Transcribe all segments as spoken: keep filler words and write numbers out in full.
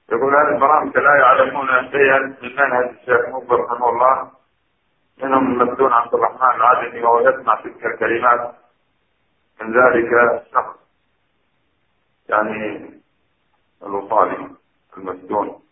يقول هذه البرامج لا يعلمون شيئا من منهج الشيخ مقبل رحمه الله، منهم المسؤول عبد الرحمن العادمي، وهو يسمع تلك الكلمات من ذلك الشخص، يعني الوصالي المسجون.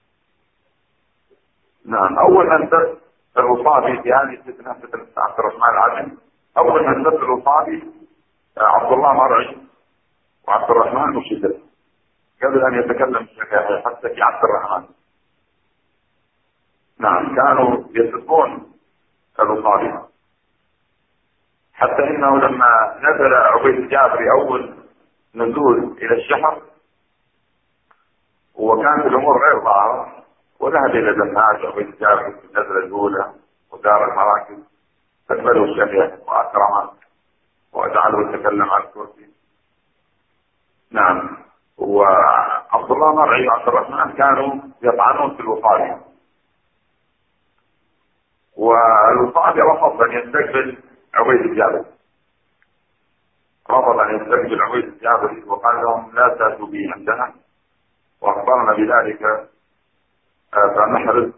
نعم، أول من دس الوصالي في هذه الفتنة فتنة عبد الرحمن العادمي، أول من دس الوصالي عبد الله مرعي وعبد الرحمن مشدد قبل أن يتكلم الشيخ يحيى حتى في عبد الرحمن. نعم، كانوا يسبون الوصالي، حتى إنه لما نزل عبيد الجابري أول نزول إلى الشحر وكانت الأمور غير ظاهرة، وذهب إلى دمهاج عبيد الجابري في النزلة الأولى ودار المراكز، فقبله الشيخ وأكرمه وجعله يتكلم على الكرسي. نعم، وعبد الله مرعي وعبد الرحمن كانوا يطعنون في الوصالي، والوصالي رفض أن يستقبل عبيد الجابري، رفض أن يستقبل عبيد الجابري وقال لهم لا تأتوا به عندنا، وأخبرنا بذلك فنحرز.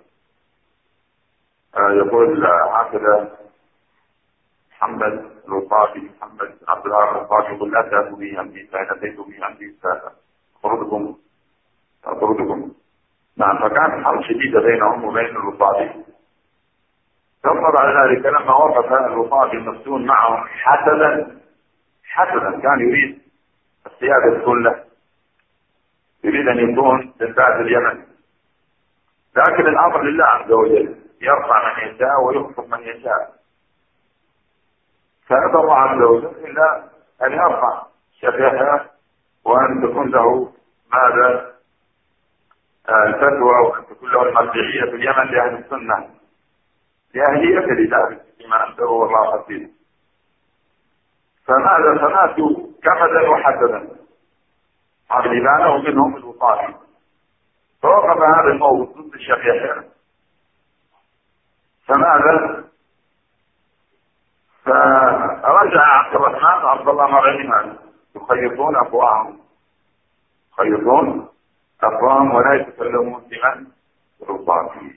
يقول هكذا محمد الوصافي، محمد عبد الله الوصافي يقول لا تأتوا به عندي، فإن أتيتوا به عندي سأطردكم سأطردكم. نعم، فكانت حرب شديدة بينهم وبين الوصافي. ثم بعد ذلك لما وقف الوصافي المفتون معهم حسدا حسدا كان يريد السيادة كله، يريد أن يكون جنبات اليمن، لكن الأمر لله عز وجل، يرفع من يشاء ويخفض من يشاء، فأبى الله عز وجل إلا أن يرفع الشيخ يحيى وأن تكون له ماذا الفتوى، وأن تكون له المرجعية في اليمن لأهل السنة، لأهلية لذلك فيما أنزله الله حفيظ. فماذا فماتوا كمدا وحسدا عبدالله ومنهم الوصالي، فوقف هذا الموقف ضد الشيخ يحيى. فماذا فرجع عبد الرحمن وعبد الله مرعي يخيطون أفواههم يخيطون أفواههم ولا يتكلمون بمن الوصالي.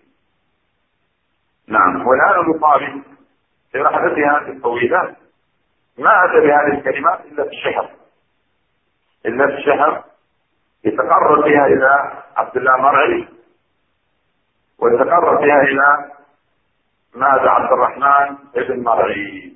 نعم، والآن الوصالي في رحلته هذه الطويلة ما أتى بهذه الكلمات إلا في الشحر، إلا في الشحر يتقرب بها إلى عبد الله مرعي، ويتقرب بها إلى ماذا عبد الرحمن ابن مرعي.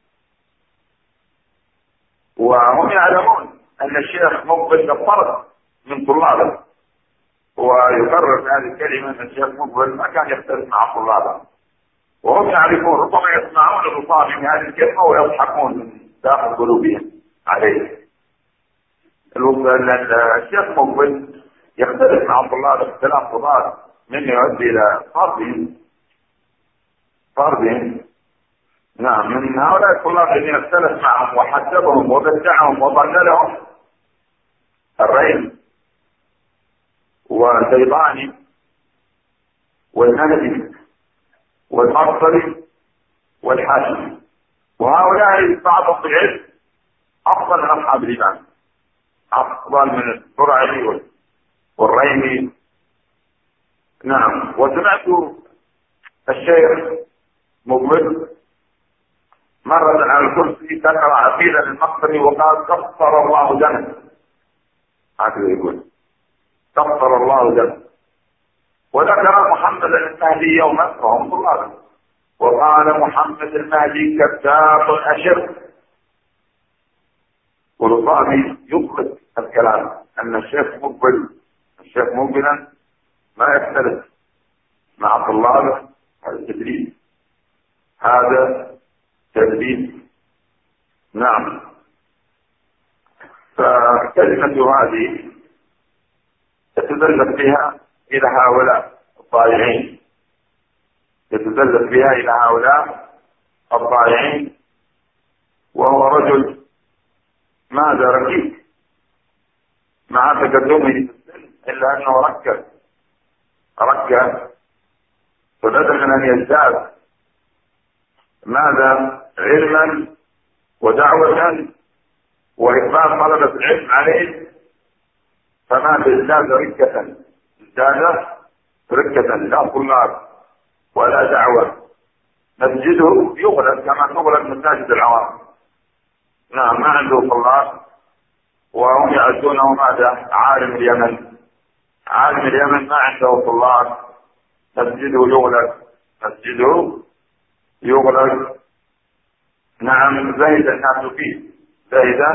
وهم يعلمون أن الشيخ مقبل طرد من طلابه، ويقرر هذه الكلمة أن الشيخ مقبل ما كان يختلف مع طلابه، وهم يعرفون ربما يسمعون الرصاص من هذه الكلمة ويضحكون من داخل قلوبهم عليه. الشيخ مقبل يختلف مع طلابه اختلاف تضاد مما يؤدي إلى طردهم طردهم نعم، من هؤلاء الطلاب الذين اختلف معهم وحسبهم وبدعهم وضللهم الرين والزيباني والنهدي والمرسلي والحاشمي، وهؤلاء بعضهم بالعلم أفضل من أصحاب الإمام، أفضل من الزرعي والريمي. نعم، وسمعت الشيخ مقبل مرة على الكرسي ذكر عقيدة المقبري وقال كفر الله دمه، هكذا يقول كفر الله دمه، وذكر محمد المهدي يوما وهم طلابه وقال محمد المهدي كذاب أشر. والرصافي يطلق الكلام أن الشيخ مقبل الشيخ مقبلا ما يختلف مع طلابه، هذا تدريس هذا تدريس. نعم، فكلمة هذه تتدلل بها إلى هؤلاء الضائعين، يتدلل بها إلى هؤلاء الضائعين، وهو رجل ماذا ركيك مع تقدمه في السن، إلا أنه ركز ركز فبدأ من أن يزداد ماذا علما ودعوة وإقبال طلبة العلم عليه، فماذا ازداد ركة السجادة ركة لا طلاب ولا دعوة، مسجده يغلق كما تغلق مساجد العوام. نعم ما عنده طلاب، وهم يأتونه ماذا؟ عالم اليمن، عالم اليمن ما عنده طلاب، مسجده يغلق، مسجده يغلق. نعم زهد الناس فيه، زهد